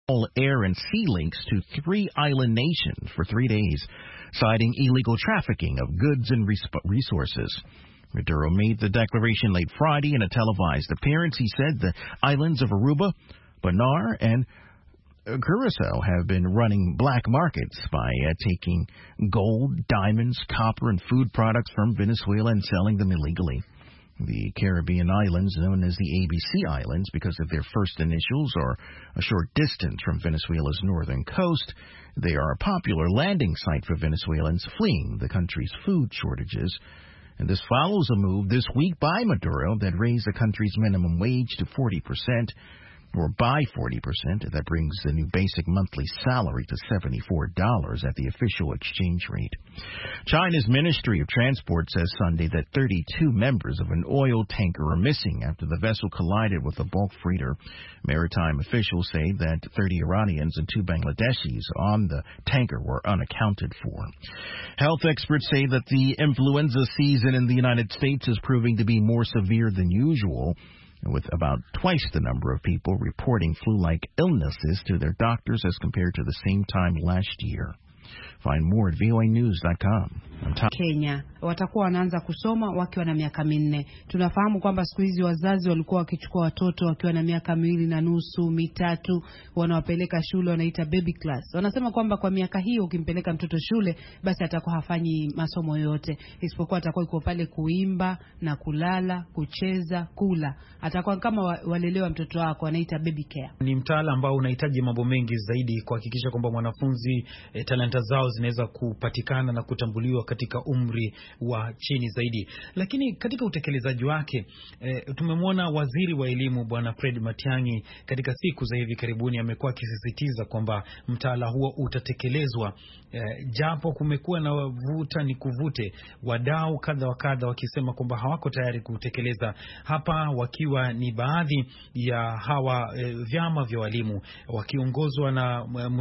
all air and sea links to 3 island nations for 3 days, citing illegal trafficking of goods and resources. Maduro made the declaration late Friday in a televised appearance. He said the islands of Aruba, Bonaire, and Curacao have been running black markets by taking gold, diamonds, copper, and food products from Venezuela and selling them illegally. The Caribbean islands, known as the ABC Islands because of their first initials, are a short distance from Venezuela's northern coast. They are a popular landing site for Venezuelans fleeing the country's food shortages. And this follows a move this week by Maduro that raised the country's minimum wage to 40%. Or by 40%. That brings the new basic monthly salary to $74 at the official exchange rate. China's Ministry of Transport says Sunday that 32 members of an oil tanker are missing after the vessel collided with a bulk freighter. Maritime officials say that 30 Iranians and 2 Bangladeshis on the tanker were unaccounted for. Health experts say that the influenza season in the United States is proving to be more severe than usual, with about twice the number of people reporting flu-like illnesses to their doctors as compared to the same time last year. Find more at voanews.com. Kenya watakuwa wanaanza kusoma wakiwa na miaka 4. Tunafahamu kwamba siku hizi wazazi walikuwa wakichukua watoto wakiwa na miaka 2.5, 3, wanawapeleka shule, wanaita baby class. Wanasema kwamba kwa miaka hiyo ukimpeleka mtoto shule basi atakuwa hafanyi masomo yote, isipokuwa atakuwa yuko pale kuimba na kulala, kucheza, kula. Atakuwa kama walelewa mtoto wako, wanaita baby care. Ni mtaala ambao unahitaji mambo mengi zaidi kuhakikisha kwamba mwanafunzi talanta zao zinaweza kupatikana na kutambuliwa katika umri wa chini zaidi. Lakini katika utekelezaji wake tumemwona waziri wa elimu Bwana Fred Matiang'i katika siku za hivi karibuni amekuwa akisisitiza kwamba mtaala huo utatekelezwa, japo kumekuwa na vuta ni kuvute, wadau kadha wa kadha wakisema kwamba hawako tayari kutekeleza, hapa wakiwa ni baadhi ya hawa vyama vya walimu wakiongozwa na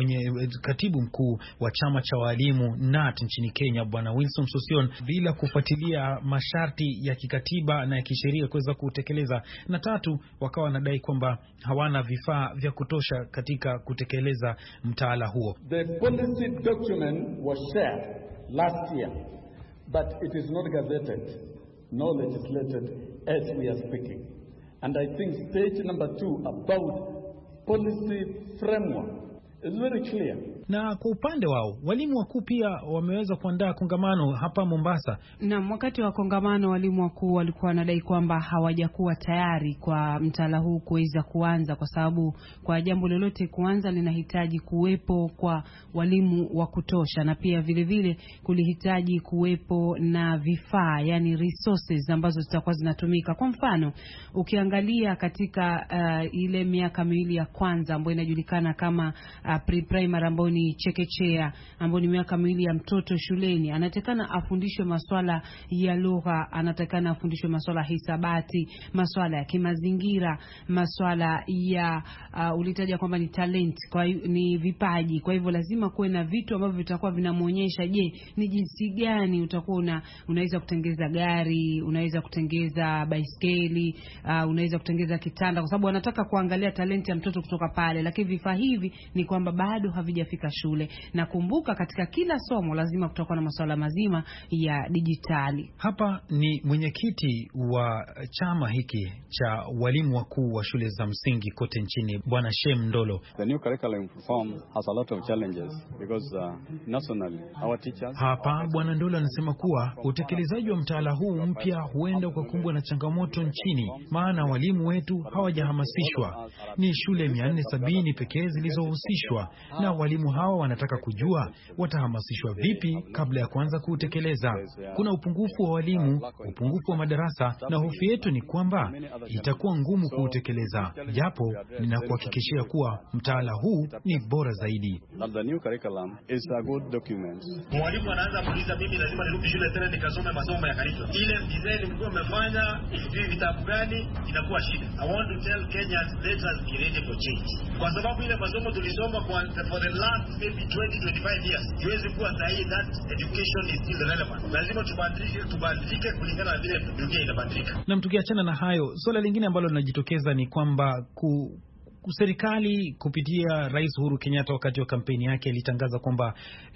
katibu mkuu wa chama cha walimu NAT nchini Kenya Bwana Wilson Sossion, bila kufuatilia masharti ya kikatiba na ya kisheria kuweza kutekeleza. Na tatu, wakawa wanadai kwamba hawana vifaa vya kutosha katika kutekeleza mtaala huo. The policy document was shared last year, but it is not gazetted, nor legislated as we are speaking. And I think stage number 2 about policy framework is very clear. Na kwa upande wao walimu wakuu pia wameweza kuandaa kongamano hapa Mombasa. Na wakati wa kongamano walimu wakuu walikuwa wanadai kwamba hawajakuwa tayari kwa mtaala huu kuweza kuanza, kwa sababu kwa jambo lolote kuanza linahitaji kuwepo kwa walimu wa kutosha, na pia vile vile kulihitaji kuwepo na vifaa, yani resources ambazo zitakuwa zinatumika. Kwa mfano ukiangalia katika ile miaka 2 ya kwanza ambayo inajulikana kama pre-primary, ambayo ni chekechea, ambayo ni miaka 2 ya mtoto shuleni, anatakana afundishwe masuala ya lugha, anatakana afundishwe masuala ya hisabati, masuala ya kimazingira, masuala ya ulitaja kwamba ni talent, ni vipaji. Kwa hivyo lazima kuwe na vitu ambavyo vitakuwa vinamuonyesha, je, ni jinsi gani utakuwa unaweza kutengeza gari, unaweza kutengeza baiskeli, unaweza kutengeza kitanda, kwa sababu wanataka kuangalia talenti ya mtoto kutoka pale. Lakini vifaa hivi ni kwamba bado havijafika shule. Na kumbuka katika kila somo lazima kutakuwa na masuala mazima ya dijitali. Hapa ni mwenyekiti wa chama hiki cha walimu wakuu wa shule za msingi kote nchini Bwana Shem Ndolo. The new curriculum reform has a lot of challenges because nationally our teachers. Hapa Bwana Ndolo anasema kuwa utekelezaji wa mtaala huu mpya huenda ukakumbwa na changamoto nchini, maana walimu wetu hawajahamasishwa. Ni shule 470 pekee zilizohusishwa, na walimu hawa wanataka kujua watahamasishwa vipi kabla ya kuanza kutekeleza. Kuna upungufu wa walimu, upungufu wa madarasa, na hofu yetu ni kwamba itakuwa ngumu kutekeleza, japo ninakuhakikishia kuwa mtaala huu ni bora zaidi. The new curriculum is a good document. Mwalimu anaanza kuuliza, mimi lazima nirudi shule tena nikasome masomo ya curriculum. Ile design mlikuwa mmefanya hivi vitabu gani inakuwa shida. I want to tell Kenyans, let us be ready for change. Kwa sababu ile masomo tulisoma for the last maybe 20-25 years, iwezi kuwa sahihi that education is still relevant. Lazima tubadilike kulingana na vile dunia inabadilika. Na tukiachana na hayo, swala lingine ambalo linajitokeza ni kwamba serikali kupitia Rais Uhuru Kenyatta wakati wa kampeni yake alitangaza kwamba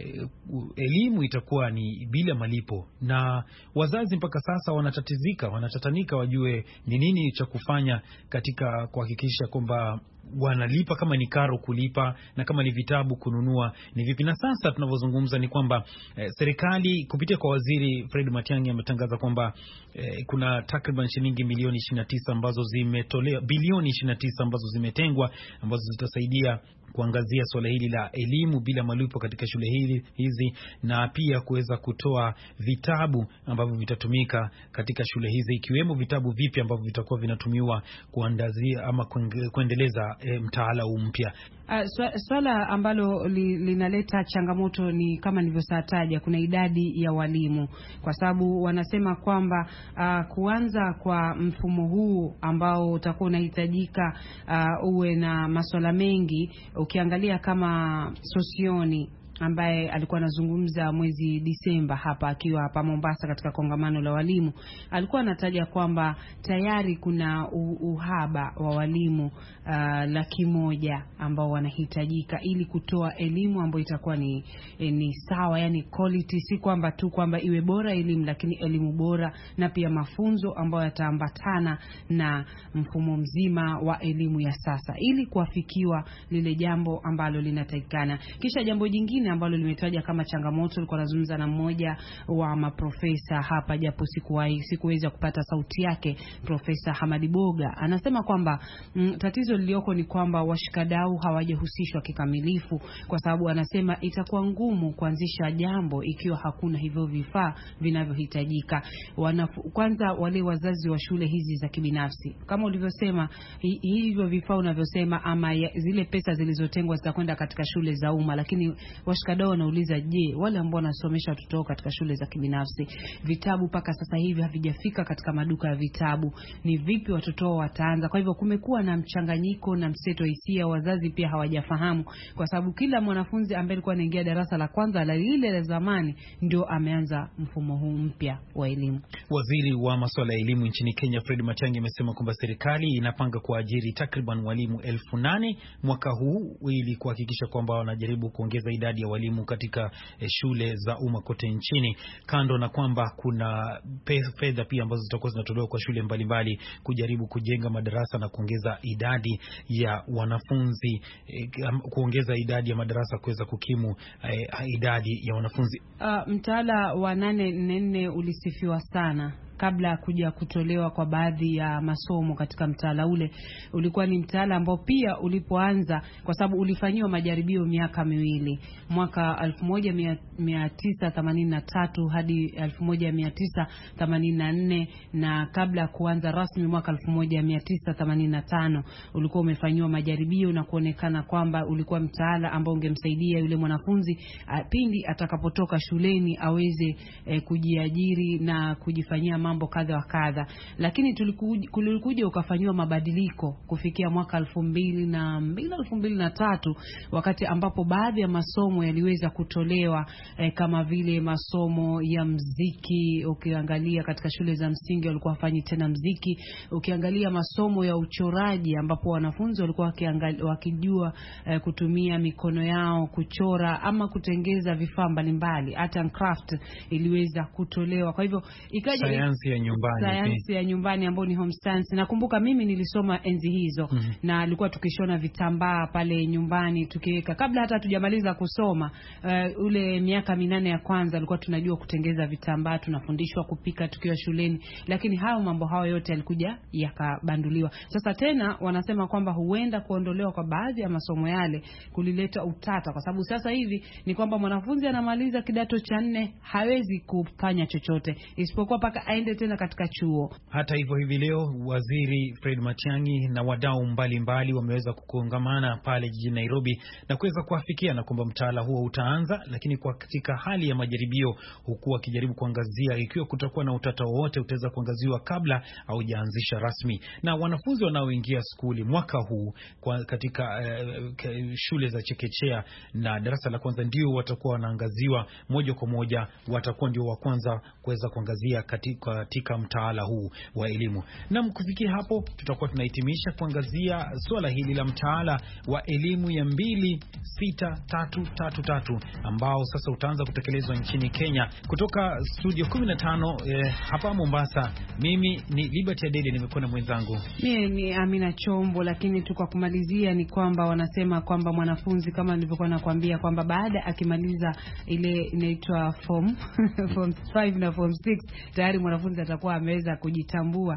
elimu itakuwa ni bila malipo, na wazazi mpaka sasa wanatatanika wajue ni nini cha kufanya katika kuhakikisha kwamba wanalipa, kama ni karo kulipa na kama ni vitabu kununua ni vipi. Na sasa tunavyozungumza ni kwamba serikali kupitia kwa Waziri Fred Matiang'i ametangaza kwamba kuna takriban shilingi milioni 29 ambazo zimetolewa, bilioni 29 ambazo zimetengwa, ambazo zitasaidia kuangazia swala hili la elimu bila malipo katika shule hizi, na pia kuweza kutoa vitabu ambavyo vitatumika katika shule hizi, ikiwemo vitabu vipya ambavyo vitakuwa vinatumiwa kuandazia ama kuendeleza mtaala mpya. Swala ambalo linaleta changamoto ni kama nilivyosataja, kuna idadi ya walimu, kwa sababu wanasema kwamba kuanza kwa mfumo huu ambao utakuwa unahitajika uwe na masuala mengi. Ukiangalia kama Sosioni ambaye alikuwa anazungumza mwezi Disemba hapa akiwa hapa Mombasa katika kongamano la walimu, alikuwa anataja kwamba tayari kuna uhaba wa walimu 100,000 ambao wanahitajika ili kutoa elimu ambayo itakuwa ni sawa, yani quality, si kwamba tu kwamba iwe bora elimu, lakini elimu bora na pia mafunzo ambayo yataambatana na mfumo mzima wa elimu ya sasa ili kuafikiwa lile jambo ambalo linatakikana. Kisha jambo jingine ambalo limetaja kama changamoto, nilikuwa nazungumza na mmoja wa maprofesa hapa, japo sikuweza kupata sauti yake, Profesa Hamadi Boga. Anasema kwamba tatizo lilioko ni kwamba washikadau hawajahusishwa kikamilifu, kwa sababu anasema itakuwa ngumu kuanzisha jambo ikiwa hakuna hivyo vifaa vinavyohitajika. Kwanza wale wazazi wa shule hizi za kibinafsi, kama ulivyosema, hivyo vifaa unavyosema ama zile pesa zilizotengwa zitakwenda katika shule za umma, lakini washikadau wanauliza, je, wale ambao wanasomesha watoto katika shule za kibinafsi, vitabu paka sasa hivi havijafika katika maduka ya vitabu, ni vipi watoto wataanza? Kwa hivyo kumekuwa na mchanganyiko na mseto hisia, wazazi pia hawajafahamu, kwa sababu kila mwanafunzi ambaye alikuwa anaingia darasa la kwanza la ile la zamani ndio ameanza mfumo huu mpya wa elimu. Waziri wa masuala ya elimu nchini Kenya Fred Matiang'i amesema kwamba serikali inapanga kuajiri takriban walimu 8,000 mwaka huu ili kuhakikisha kwamba wanajaribu kuongeza idadi ya walimu katika shule za umma kote nchini, kando na kwamba kuna fedha pia ambazo zitakuwa zinatolewa kwa shule mbalimbali kujaribu kujenga madarasa na kuongeza idadi ya wanafunzi, kuongeza idadi ya madarasa kuweza kukimu idadi ya wanafunzi. Mtaala wa 844 ulisifiwa sana kabla kuja kutolewa kwa baadhi ya masomo katika mtaala ule. Ulikuwa ni mtaala ambao pia ulipoanza, kwa sababu ulifanyiwa majaribio miaka miwili, mwaka 1983 hadi 1984, na kabla kuanza rasmi mwaka 1985 ulikuwa umefanyiwa majaribio na kuonekana kwamba ulikuwa mtaala ambao ungemsaidia yule mwanafunzi pindi atakapotoka shuleni aweze kujiajiri na kujifanyia mambo kadha wa kadha. Lakini kulikuja ukafanywa mabadiliko kufikia mwaka 2003 wakati ambapo baadhi ya masomo yaliweza kutolewa kama vile masomo ya mziki. Ukiangalia katika shule za msingi walikuwa wafanyi tena mziki. Ukiangalia masomo ya uchoraji ambapo wanafunzi walikuwa wakijua kutumia mikono yao kuchora ama kutengeza vifaa mbalimbali, art and craft iliweza kutolewa. Kwa hivyo ikaja sayansi ya nyumbani ambayo ni home science. Nakumbuka mimi nilisoma enzi hizo na alikuwa tukishona vitambaa pale nyumbani tukiweka, kabla hata tujamaliza kusoma ule miaka 8 ya kwanza alikuwa tunajua kutengeza vitambaa, tunafundishwa kupika tukiwa shuleni, lakini mambo hayo yote yalikuja yakabanduliwa. Sasa tena wanasema kwamba huenda kuondolewa kwa baadhi ya masomo yale kulileta utata, kwa sababu sasa hivi ni kwamba mwanafunzi anamaliza kidato cha 4 hawezi kufanya chochote isipokuwa paka aende tena katika chuo. Hata hivyo, hivi leo Waziri Fred Matiang'i na wadau mbalimbali wameweza kukongamana pale jijini Nairobi na kuweza kuafikiana kwamba mtaala huo utaanza, lakini kwa katika hali ya majaribio, huku wakijaribu kuangazia ikiwa kutakuwa na utata wowote utaweza kuangaziwa kabla haujaanzisha rasmi. Na wanafunzi wanaoingia skuli mwaka huu katika shule za chekechea na darasa la kwanza ndio watakuwa wanaangaziwa moja kwa moja, watakuwa ndio wa kwanza kuweza kuangazia katika katika mtaala huu wa elimu. Na kufikia hapo tutakuwa tunahitimisha kuangazia swala hili la mtaala wa elimu ya 26333 ambao sasa utaanza kutekelezwa nchini Kenya. Kutoka studio 15 hapa Mombasa, mimi ni Liberty Adede, nimekuwa na mwenzangu mimi ni Amina Chombo. Lakini tu kwa kumalizia ni kwamba wanasema kwamba mwanafunzi, kama nilivyokuwa nakwambia, kwamba baada akimaliza ile inaitwa form 5 na form 6 tayari mwanafunzi atakuwa ameweza kujitambua.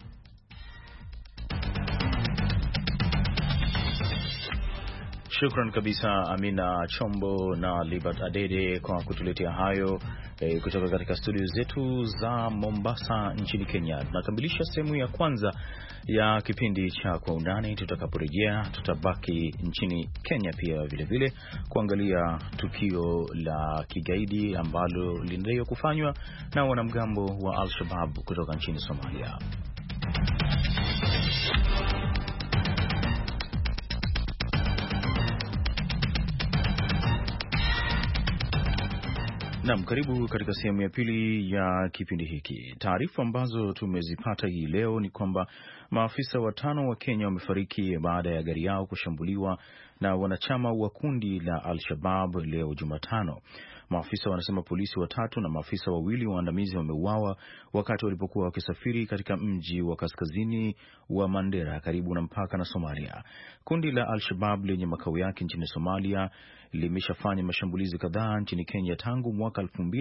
Shukran kabisa Amina Chombo na Libert Adede kwa kutuletea hayo kutoka katika studio zetu za Mombasa nchini Kenya. Tunakamilisha sehemu ya kwanza ya kipindi cha Kwa Undani. Tutakaporejea tutabaki nchini Kenya pia vile kuangalia tukio la kigaidi ambalo linadaiwa kufanywa na wanamgambo wa Al-Shabaab kutoka nchini Somalia. Naam, karibu katika sehemu ya pili ya kipindi hiki. Taarifa ambazo tumezipata hii leo ni kwamba maafisa 5 wa Kenya wamefariki baada ya gari yao kushambuliwa na wanachama wa kundi la Al-Shabaab leo Jumatano. Maafisa wanasema polisi 3 na maafisa 2 waandamizi wameuawa wakati walipokuwa wakisafiri katika mji wa kaskazini wa Mandera karibu na mpaka na Somalia. Kundi la Al-Shabaab lenye makao yake nchini Somalia limeshafanya mashambulizi kadhaa nchini Kenya tangu mwaka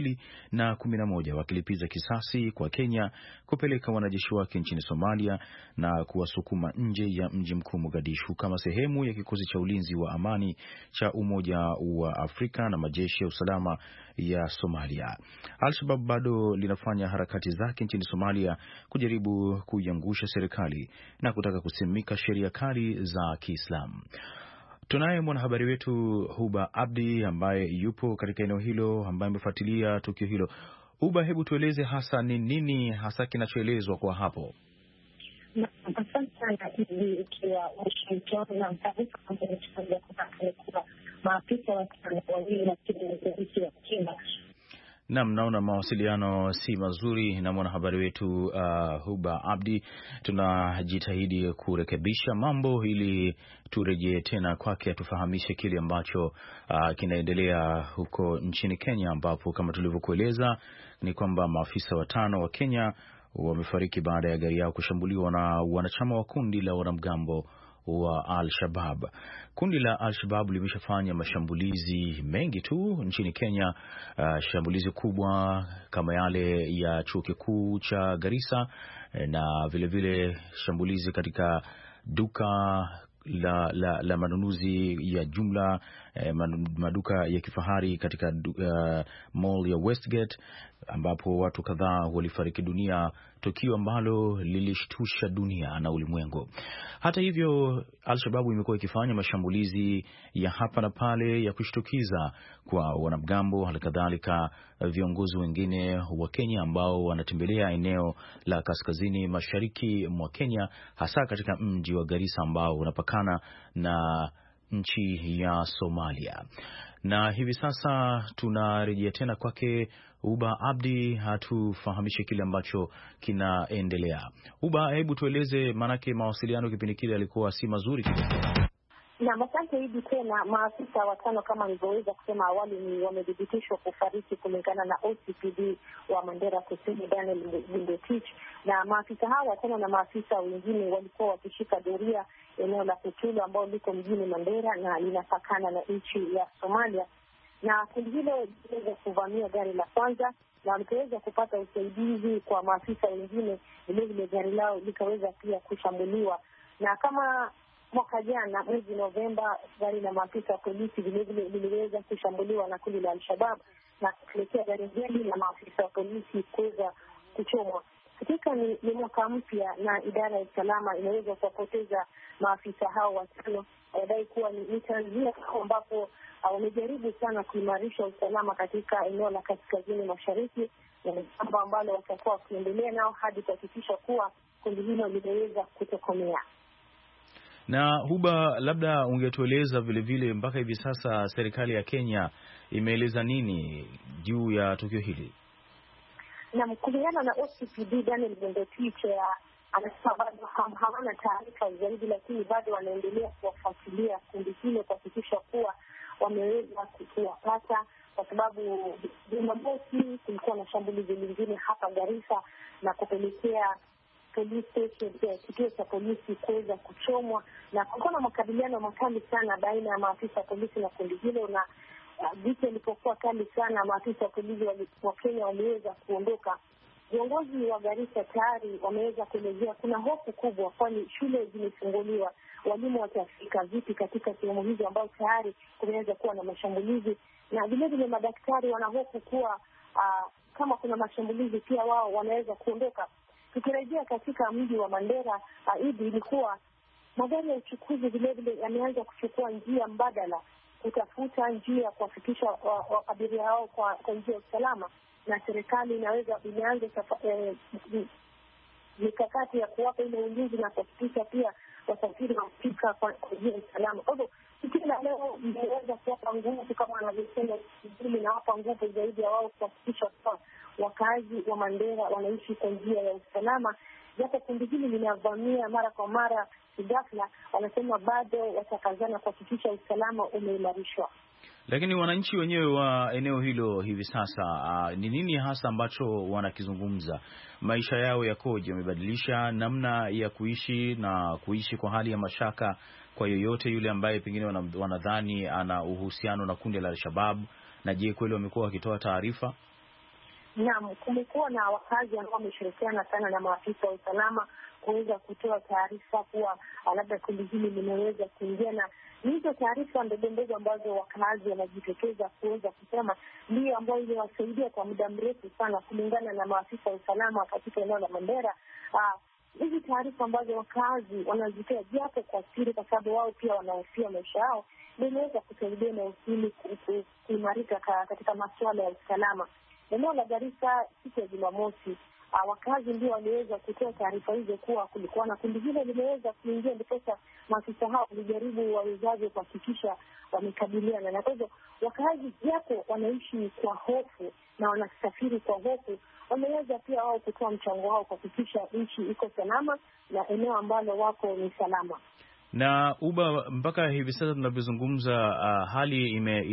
2011, wakilipiza kisasi kwa Kenya kupeleka wanajeshi wake nchini Somalia na kuwasukuma nje ya mji mkuu Mogadishu kama sehemu ya kikosi cha ulinzi wa amani cha Umoja wa Afrika na majeshi ya usalama ya Somalia. Al-Shabaab bado linafanya harakati zake nchini Somalia kujaribu kuiangusha serikali na kutaka kusimika sheria kali za Kiislamu. Tunaye mwanahabari wetu Huba Abdi ambaye yupo katika eneo hilo, ambaye amefuatilia tukio hilo. Huba, hebu tueleze hasa ni nini hasa kinachoelezwa kwa hapo? Asante sana hivi ikiwa Washington na taarifa ambayo tunaweza kupata maafisa wa wawili wa polisi wa Kenya. Naam, naona mawasiliano si mazuri na mwanahabari wetu Huba Abdi. Tunajitahidi kurekebisha mambo ili turejee tena kwake atufahamishe kile ambacho kinaendelea huko nchini Kenya, ambapo kama tulivyokueleza ni kwamba maafisa 5 wa Kenya wamefariki baada ya gari yao kushambuliwa na wanachama wa kundi la wanamgambo wa Al-Shabaab. Kundi la Al-Shabaab limeshafanya mashambulizi mengi tu nchini Kenya, shambulizi kubwa kama yale ya chuo kikuu cha Garissa na vile shambulizi katika duka la manunuzi ya jumla, maduka ya kifahari katika mall ya Westgate, ambapo watu kadhaa walifariki dunia, tukio ambalo lilishtusha dunia na ulimwengu. Hata hivyo, Al-Shabaab imekuwa ikifanya mashambulizi ya hapa na pale ya kushtukiza kwa wanamgambo, halikadhalika viongozi wengine wa Kenya ambao wanatembelea eneo la kaskazini mashariki mwa Kenya, hasa katika mji wa Garissa ambao unapakana na nchi ya Somalia. Na hivi sasa tunarejea tena kwake Uba Abdi hatufahamishe kile ambacho kinaendelea. Uba, hebu tueleze, manake mawasiliano kipindi kile yalikuwa si mazuri kidogo. Na asante hivi tena, maafisa 5 kama nilivyoweza kusema awali ni wamethibitishwa kufariki kulingana na OCPD wa Mandera Kusini Daniel Bundetich, na maafisa hawa 5 na maafisa wengine walikuwa wakishika doria eneo la Kutulo ambao liko mjini Mandera na linapakana na nchi ya Somalia, na kundi hilo liliweza kuvamia gari la kwanza na walipoweza kupata usaidizi kwa maafisa wengine, vile gari lao likaweza pia kushambuliwa. Na kama mwaka jana mwezi Novemba, gari la maafisa wa polisi vile liliweza kushambuliwa na kundi la Al-Shabaab na kupelekea gari hili la maafisa wa polisi kuweza kuchomwa. Hakika ni mwaka mpya na idara ya usalama inaweza kupoteza maafisa hao 5. Wanadai kuwa ni tanzia ambapo wamejaribu sana kuimarisha usalama katika eneo la kaskazini mashariki, na jambo ambalo watakuwa wakiendelea nao hadi kuhakikisha kuwa kundi hilo limeweza kutokomea. Na Huba, labda ungetueleza vile mpaka hivi sasa serikali ya Kenya imeeleza nini juu ya tukio hili? Na kulingana na OCPD Daniel Bundetich, anasema bado hawana taarifa zaidi, lakini bado wanaendelea kuwafuatilia kundi hilo kuhakikisha kuwa wameweza kuwapata, kwa sababu Jumamosi kulikuwa na shambulizi lingine hapa Garissa na kupelekea police station, kituo cha polisi kuweza kuchomwa, na kulikuwa na makabiliano makali sana baina ya maafisa wa polisi na kundi hilo, na vita ilipokuwa kali sana, maafisa wa polisi wa Kenya waliweza kuondoka. Viongozi wa Garissa tayari wameweza kuelezea kuna hofu kubwa, kwani shule zimefunguliwa, walimu watafika vipi katika sehemu hizo ambao tayari kumeweza kuwa na mashambulizi, na vile madaktari wanahofu kuwa kama kuna mashambulizi pia wao wanaweza kuondoka. Tukirejea katika mji wa Mandera, ilikuwa magari ya uchukuzi vile yameanza kuchukua njia mbadala kutafuta njia kuwafikisha abiria hao kwa njia ya usalama, na serikali imeanza mikakati ya kuwapa ile ulinzi na kuhakikisha pia wasafiri wanafika kwa njia ya usalama. Kwa hivyo kila leo imeweza kuwapa nguvu, kama wanavyosema vile, na wapa nguvu zaidi ya wao kuhakikisha kuwa wakazi wa Mandera wanaishi kwa njia ya usalama. Japo kundi hili linavamia mara kwa mara ghafla, wanasema bado watakazana kuhakikisha usalama umeimarishwa. Lakini wananchi wenyewe wa eneo hilo hivi sasa ni nini hasa ambacho wanakizungumza? Maisha yao yakoje? Wamebadilisha namna ya kuishi na kuishi kwa hali ya mashaka kwa yoyote yule ambaye pengine wanadhani ana uhusiano na kundi la Al-Shabaab? Na je, kweli wamekuwa wakitoa taarifa? Naam, kumekuwa na wakazi ambao wameshirikiana sana na maafisa wa usalama kuweza kutoa taarifa kuwa labda kundi hili limeweza kuingia, na hizo taarifa ndogo ambazo wakazi wanajitokeza kuweza kusema ndio ambayo iliwasaidia kwa muda mrefu sana, kulingana na maafisa wa usalama katika eneo la Mandera. Hizi taarifa ambazo wakazi wanazitoa japo kwa siri, kwa sababu wao pia wanahofia maisha yao, ndio inaweza kusaidia na usili kuimarika katika masuala ya usalama. Eneo la Garissa siku ya Jumamosi, wakazi ndio waliweza kutoa taarifa hizo kuwa kulikuwa na kundi hilo limeweza kuingia, ndipo maafisa hao walijaribu wawezavyo kuhakikisha wamekabiliana. Na kwa hivyo wakazi japo wanaishi kwa hofu na wanasafiri kwa hofu, wameweza pia wao kutoa mchango wao kuhakikisha nchi iko salama na eneo ambalo wako ni salama. Na mpaka hivi sasa tunavyozungumza, hali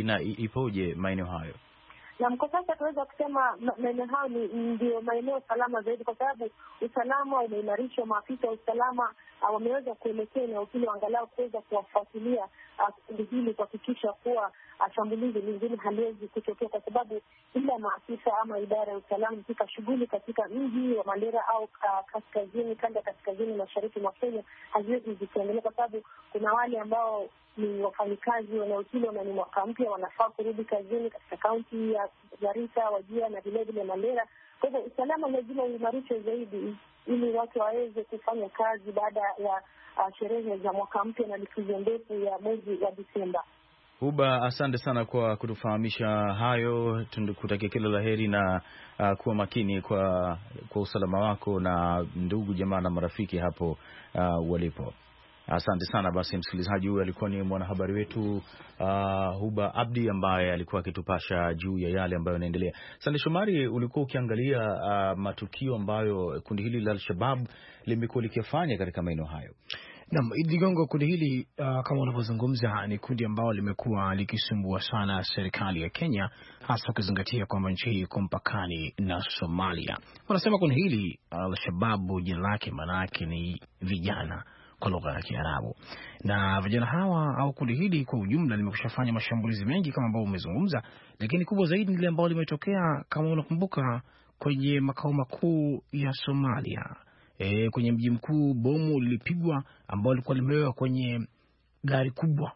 ipoje maeneo hayo? Na kwa sasa tunaweza kusema maeneo hayo ndio maeneo salama zaidi, kwa sababu usalama umeimarishwa. Maafisa wa usalama wameweza kuelekea eneo hili angalau kuweza kuwafuatilia kundi hili, kuhakikisha kuwa shambulizi lingine haliwezi kutokea, kwa sababu ila maafisa ama idara ya usalama katika shughuli katika mji wa Mandera au kaskazini, kanda kaskazini mashariki mwa Kenya haziwezi zikaendelea, kwa sababu kuna wale ambao ni wafanyikazi wa eneo hilo na ni mwaka mpya wanafaa kurudi kazini katika kaunti ya Garissa, Wajir na vile Mandera. Kwa hivyo usalama lazima uimarishwe zaidi ili watu waweze kufanya kazi baada ya sherehe za mwaka mpya na likizo ndefu ya mwezi wa Disemba. Huba, asante sana kwa kutufahamisha hayo. Tunakutakia kila la heri na kuwa makini kwa usalama wako na ndugu jamaa na marafiki hapo walipo. Asante sana. Basi msikilizaji, huyu alikuwa ni mwanahabari wetu Huba Abdi ambaye alikuwa akitupasha juu ya yale ambayo yanaendelea. Sande Shomari, ulikuwa ukiangalia matukio ambayo kundi hili la Al-Shabaab limekuwa likifanya katika maeneo hayo. Naam, Ligongo, kundi hili kama unavyozungumza ni kundi ambalo limekuwa likisumbua sana serikali ya Kenya, hasa ukizingatia kwamba nchi hii iko mpakani na Somalia. Wanasema kundi hili Al-Shabaab jina lake maana yake ni vijana kwa lugha ya Kiarabu. Na vijana hawa au kundi hili kwa ujumla limekushafanya mashambulizi mengi kama ambao umezungumza, lakini kubwa zaidi ile ambao limetokea kama unakumbuka kwenye makao makuu ya Somalia. Kwenye mji mkuu bomu lilipigwa ambao lilikuwa limewewa kwenye gari kubwa.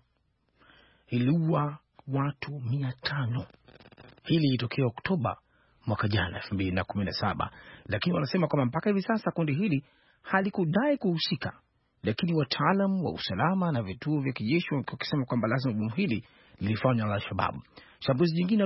Iliua watu 500. Hili ilitokea Oktoba mwaka jana 2017, lakini wanasema kwamba mpaka hivi sasa kundi hili halikudai kuhusika. Lakini wataalam wa usalama na vituo vya kijeshi wakisema kwamba lazima bomu hili lilifanywa na Al-Shabaab. Shambulizi jingine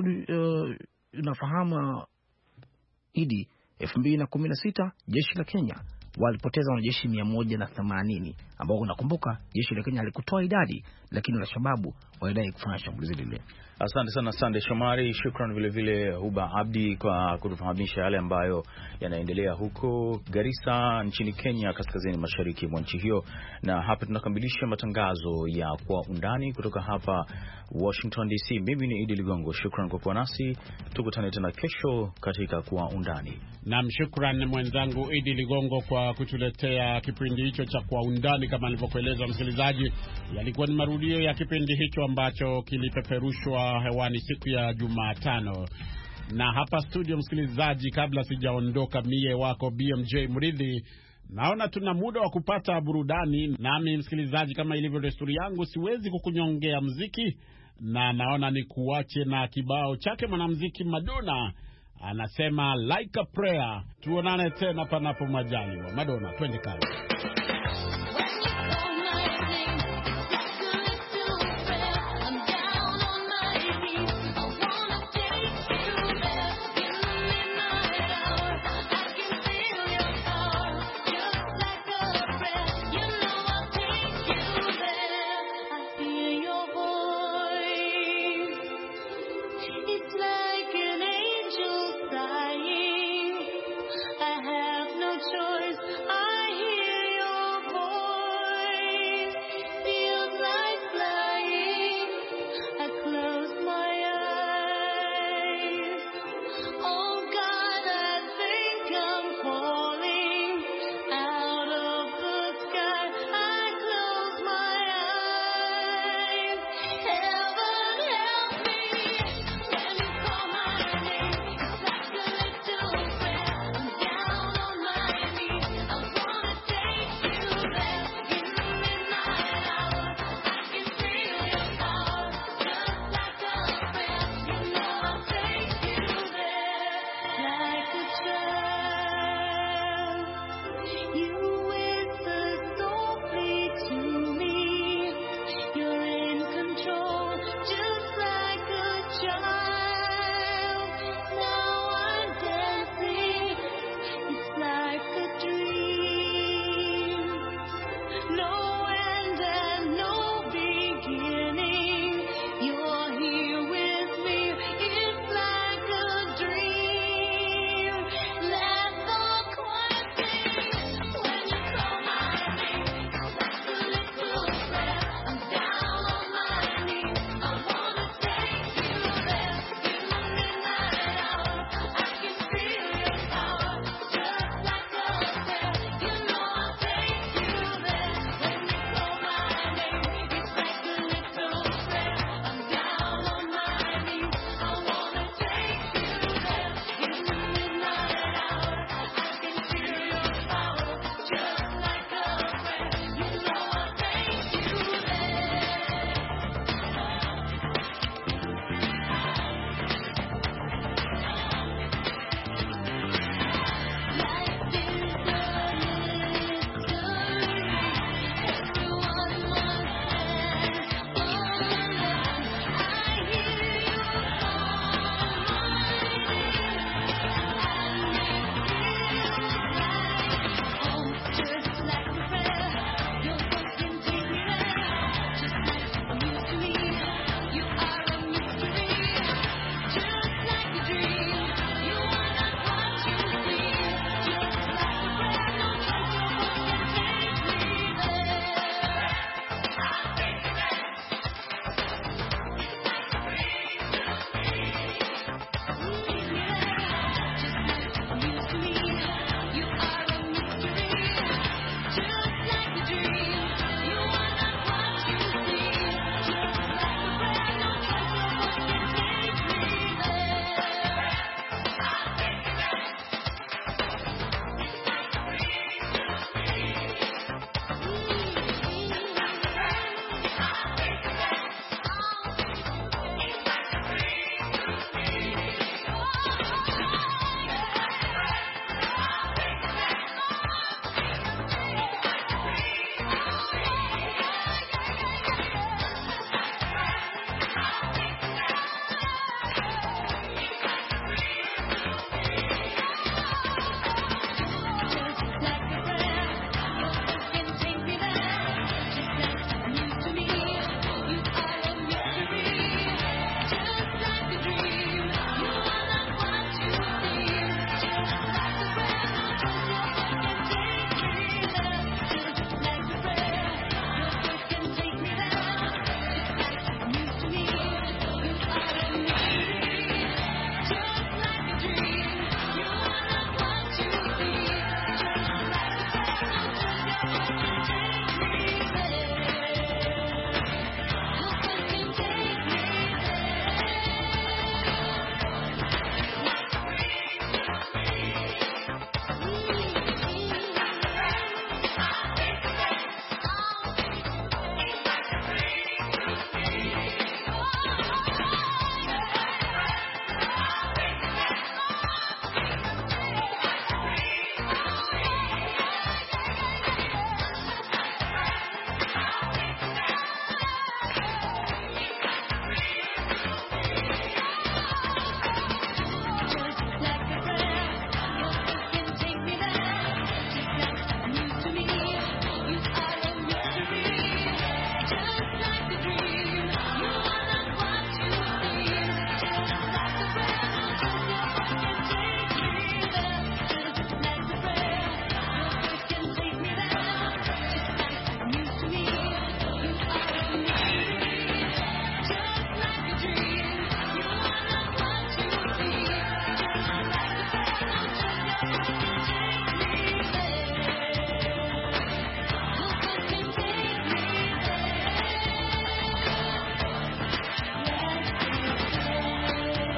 unafahamu idi 2016 jeshi la Kenya walipoteza wanajeshi 180 ambao unakumbuka jeshi la Kenya halikutoa idadi, lakini Al-Shabaab walidai kufanya shambulizi lile. Asante sana Sande Shomari, shukran vile vile Huba Abdi kwa kutufahamisha yale ambayo yanaendelea huko Garissa nchini Kenya, kaskazini mashariki mwa nchi hiyo. Na hapa tunakamilisha matangazo ya Kwa Undani kutoka hapa Washington DC. Mimi ni Idi Ligongo, shukran kwa kuwa nasi. Tukutane tena kesho katika Kwa Undani. Naam, shukran mwenzangu Idi Ligongo kwa kutuletea kipindi hicho cha Kwa Undani. Kama nilivyokueleza msikilizaji, yalikuwa ni marudio ya kipindi hicho ambacho kilipeperushwa hewani siku ya Jumatano. Na hapa studio msikilizaji, kabla sijaondoka mie wako BMJ Mridhi, naona tuna muda wa kupata burudani. Nami msikilizaji, kama ilivyo desturi yangu, siwezi kukunyongea muziki, na naona ni kuache na kibao chake mwanamuziki Madonna. Anasema Like a Prayer. Tuonane tena panapo majaliwa. Madonna, twende kazi.